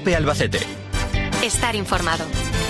COPE Albacete. Estar informado.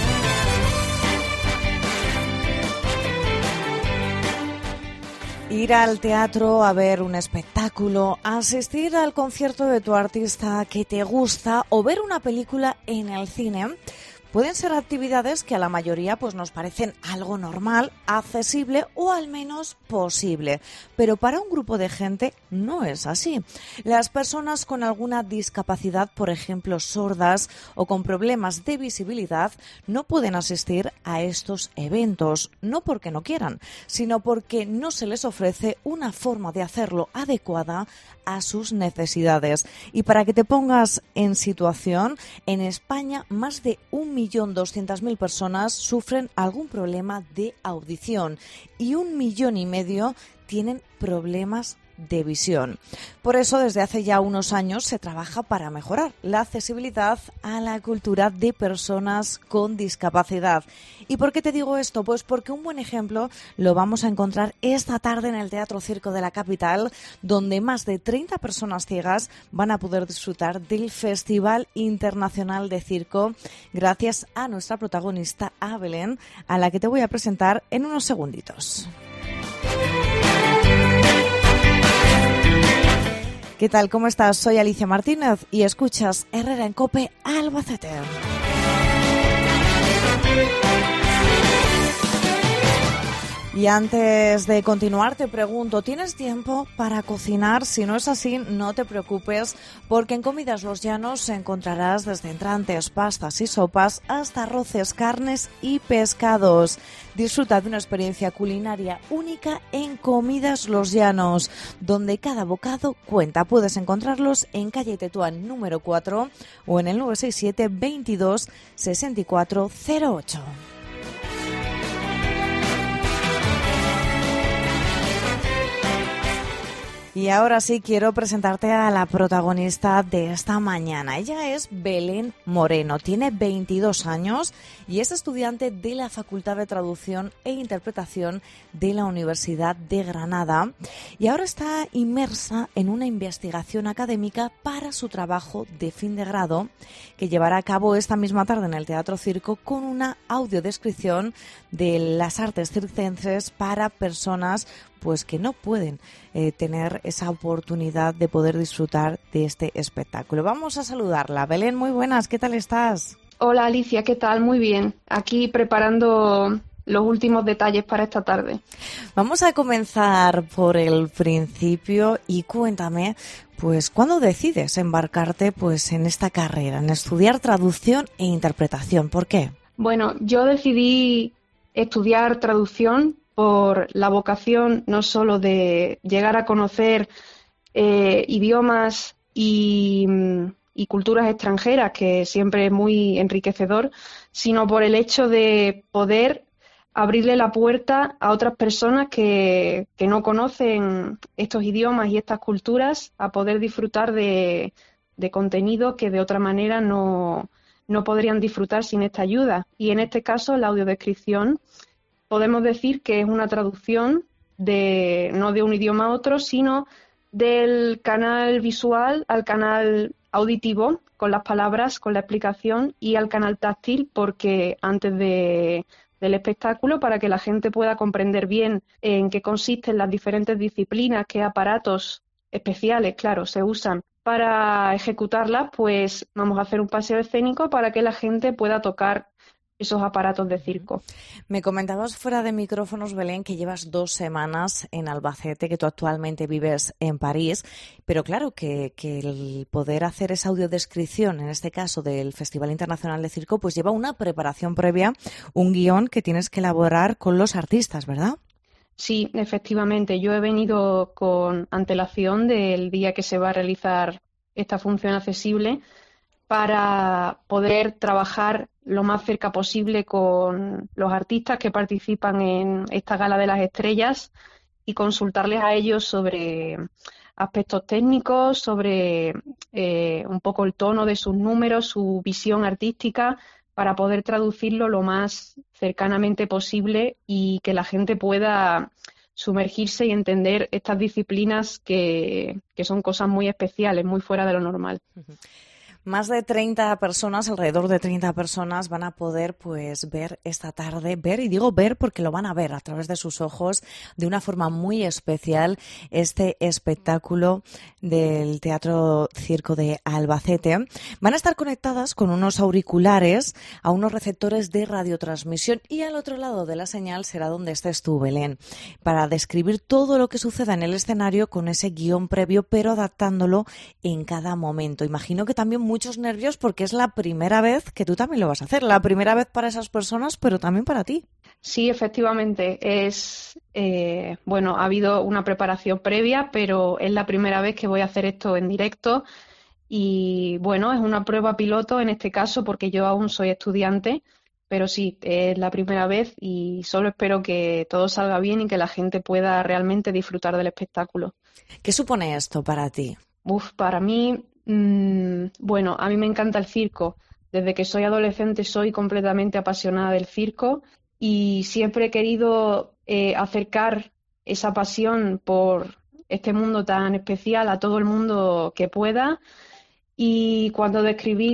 Ir al teatro a ver un espectáculo, asistir al concierto de tu artista que te gusta o ver una película en el cine pueden ser actividades que a la mayoría pues nos parecen algo normal, accesible o al menos posible. Pero para un grupo de gente no es así. Las personas con alguna discapacidad, por ejemplo sordas o con problemas de visibilidad, no pueden asistir a estos eventos, no porque no quieran, sino porque no se les ofrece una forma de hacerlo adecuada a sus necesidades. Y para que te pongas en situación, en España más de 1.200.000 personas sufren algún problema de audición y 1,5 millones tienen problemas de visión. Por eso, desde hace ya unos años se trabaja para mejorar la accesibilidad a la cultura de personas con discapacidad. ¿Y por qué te digo esto? Pues porque un buen ejemplo lo vamos a encontrar esta tarde en el Teatro Circo de la capital, donde más de 30 personas ciegas van a poder disfrutar del Festival Internacional de Circo, gracias a nuestra protagonista, a Belén, a la que te voy a presentar en unos segunditos. ¿Qué tal? ¿Cómo estás? Soy Alicia Martínez y escuchas Herrera en COPE Albacete. Y antes de continuar te pregunto, ¿tienes tiempo para cocinar? Si no es así, no te preocupes, porque en Comidas Los Llanos encontrarás desde entrantes, pastas y sopas hasta arroces, carnes y pescados. Disfruta de una experiencia culinaria única en Comidas Los Llanos, donde cada bocado cuenta. Puedes encontrarlos en calle Tetuán número 4 o en el 967 22 64 08. Y ahora sí quiero presentarte a la protagonista de esta mañana. Ella es Belén Moreno, tiene 22 años y es estudiante de la Facultad de Traducción e Interpretación de la Universidad de Granada y ahora está inmersa en una investigación académica para su trabajo de fin de grado que llevará a cabo esta misma tarde en el Teatro Circo con una audiodescripción de las artes circenses para personas pues que no pueden tener esa oportunidad de poder disfrutar de este espectáculo. Vamos a saludarla. Belén, muy buenas, ¿qué tal estás? Hola Alicia, ¿qué tal? Muy bien. Aquí preparando los últimos detalles para esta tarde. Vamos a comenzar por el principio y cuéntame, pues, ¿cuándo decides embarcarte pues en esta carrera, en estudiar traducción e interpretación? ¿Por qué? Bueno, yo decidí estudiar traducción por la vocación no solo de llegar a conocer idiomas y culturas extranjeras, que siempre es muy enriquecedor, sino por el hecho de poder abrirle la puerta a otras personas que no conocen estos idiomas y estas culturas, a poder disfrutar de contenido que de otra manera no podrían disfrutar sin esta ayuda. Y en este caso, la audiodescripción podemos decir que es una traducción no de un idioma a otro, sino del canal visual al canal auditivo, con las palabras, con la explicación, y al canal táctil, porque antes del espectáculo, para que la gente pueda comprender bien en qué consisten las diferentes disciplinas, qué aparatos especiales, claro, se usan para ejecutarlas, pues vamos a hacer un paseo escénico para que la gente pueda tocar esos aparatos de circo. Me comentabas fuera de micrófonos, Belén, que llevas 2 semanas en Albacete, que tú actualmente vives en París, pero claro que el poder hacer esa audiodescripción, en este caso del Festival Internacional de Circo, pues lleva una preparación previa, un guión que tienes que elaborar con los artistas, ¿verdad? Sí, efectivamente. Yo he venido con antelación del día que se va a realizar esta función accesible para poder trabajar lo más cerca posible con los artistas que participan en esta Gala de las Estrellas y consultarles a ellos sobre aspectos técnicos, sobre un poco el tono de sus números, su visión artística, para poder traducirlo lo más cercanamente posible y que la gente pueda sumergirse y entender estas disciplinas que son cosas muy especiales, muy fuera de lo normal. Más de 30 personas, alrededor de 30 personas van a poder pues ver esta tarde, y digo ver porque lo van a ver a través de sus ojos de una forma muy especial, este espectáculo del Teatro Circo de Albacete. Van a estar conectadas con unos auriculares a unos receptores de radiotransmisión y al otro lado de la señal será donde estés tú, Belén, para describir todo lo que suceda en el escenario con ese guión previo, pero adaptándolo en cada momento. Imagino que también muchos nervios porque es la primera vez que tú también lo vas a hacer, la primera vez para esas personas, pero también para ti. Sí, efectivamente. Ha habido una preparación previa, pero es la primera vez que voy a hacer esto en directo y bueno, es una prueba piloto en este caso porque yo aún soy estudiante, pero sí, es la primera vez y solo espero que todo salga bien y que la gente pueda realmente disfrutar del espectáculo. ¿Qué supone esto para ti? Para mí, a mí me encanta el circo. Desde que soy adolescente soy completamente apasionada del circo y siempre he querido acercar esa pasión por este mundo tan especial a todo el mundo que pueda. Y cuando descubrí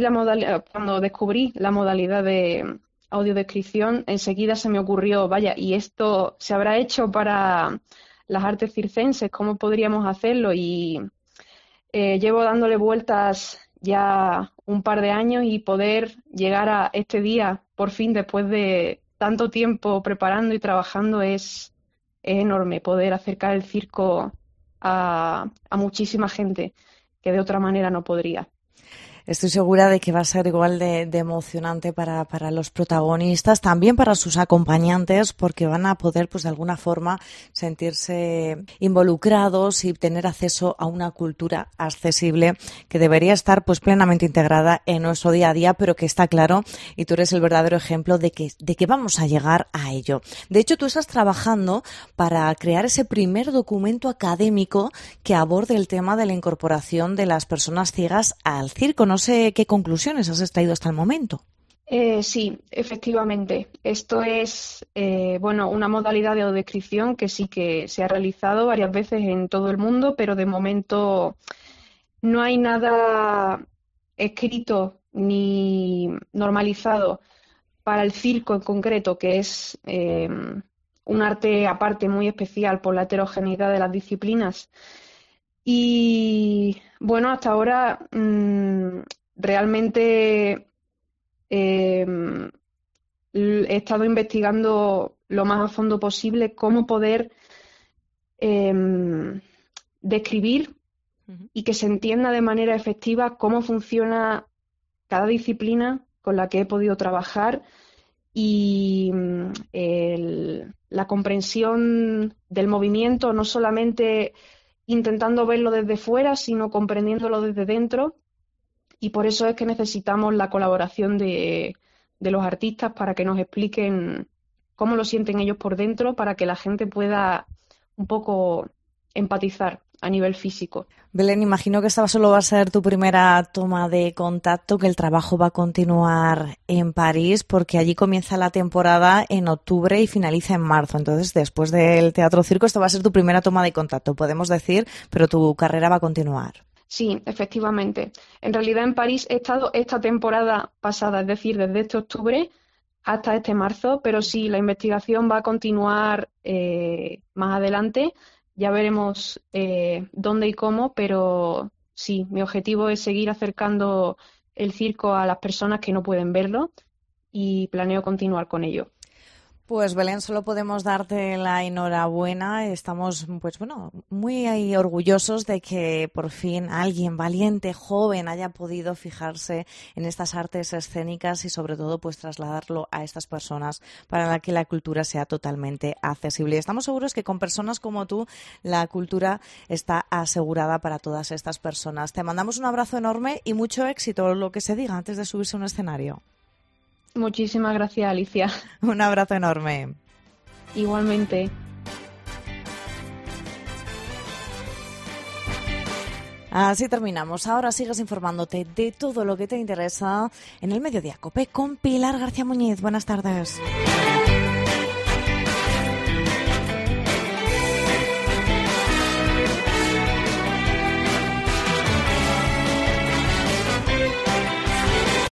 la modalidad de audiodescripción, enseguida se me ocurrió, vaya, ¿y esto se habrá hecho para las artes circenses? ¿Cómo podríamos hacerlo? Y llevo dándole vueltas ya un par de años y poder llegar a este día, por fin, después de tanto tiempo preparando y trabajando, es enorme. Poder acercar el circo a muchísima gente que de otra manera no podría. Estoy segura de que va a ser igual de emocionante para los protagonistas, también para sus acompañantes, porque van a poder, pues de alguna forma, sentirse involucrados y tener acceso a una cultura accesible que debería estar pues plenamente integrada en nuestro día a día, pero que está claro, y tú eres el verdadero ejemplo de que vamos a llegar a ello. De hecho, tú estás trabajando para crear ese primer documento académico que aborde el tema de la incorporación de las personas ciegas al circo. No sé qué conclusiones has extraído hasta el momento. Sí, efectivamente. Esto es una modalidad de audiodescripción que sí que se ha realizado varias veces en todo el mundo, pero de momento no hay nada escrito ni normalizado para el circo en concreto, que es un arte aparte muy especial por la heterogeneidad de las disciplinas. Y bueno, hasta ahora realmente he estado investigando lo más a fondo posible cómo poder describir y que se entienda de manera efectiva cómo funciona cada disciplina con la que he podido trabajar y la comprensión del movimiento, no solamente intentando verlo desde fuera, sino comprendiéndolo desde dentro. Y por eso es que necesitamos la colaboración de los artistas para que nos expliquen cómo lo sienten ellos por dentro, para que la gente pueda un poco empatizar a nivel físico. Belén, imagino que esta solo va a ser tu primera toma de contacto, que el trabajo va a continuar en París, porque allí comienza la temporada en octubre y finaliza en marzo. Entonces, después del Teatro Circo, esta va a ser tu primera toma de contacto, podemos decir, pero tu carrera va a continuar. Sí, efectivamente. En realidad en París he estado esta temporada pasada, es decir, desde este octubre hasta este marzo, pero sí, la investigación va a continuar más adelante. Ya veremos dónde y cómo, pero sí, mi objetivo es seguir acercando el circo a las personas que no pueden verlo y planeo continuar con ello. Pues Belén, solo podemos darte la enhorabuena. Estamos muy orgullosos de que por fin alguien valiente, joven, haya podido fijarse en estas artes escénicas y sobre todo pues trasladarlo a estas personas para que la cultura sea totalmente accesible. Y estamos seguros que con personas como tú la cultura está asegurada para todas estas personas. Te mandamos un abrazo enorme y mucho éxito, lo que se diga antes de subirse a un escenario. Muchísimas gracias, Alicia. Un abrazo enorme. Igualmente. Así terminamos. Ahora sigues informándote de todo lo que te interesa en el Mediodía COPE con Pilar García Muñiz. Buenas tardes.